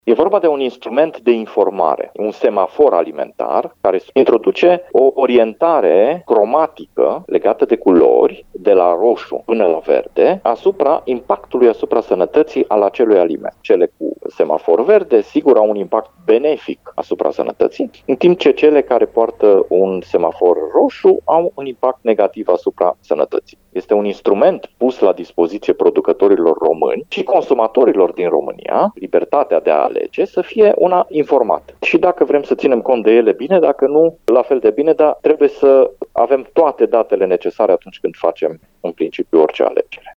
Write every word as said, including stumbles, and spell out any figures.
E vorba de un instrument de informare, un semafor alimentar care introduce o orientare cromatică legată de culori, de la roșu până la verde, asupra impactului asupra sănătății al acelui aliment. Cele cu semafor verde, sigur, au un impact benefic asupra sănătății, în timp ce cele care poartă un semafor roșu au un impact negativ asupra sănătății. Este un instrument pus la dispoziție producătorilor români și consumatorilor din România, libertatea de a alege, să fie una informată. Și dacă vrem să ținem cont de ele, bine, dacă nu, la fel de bine, dar trebuie să avem toate datele necesare atunci când facem, în principiu, orice alegere.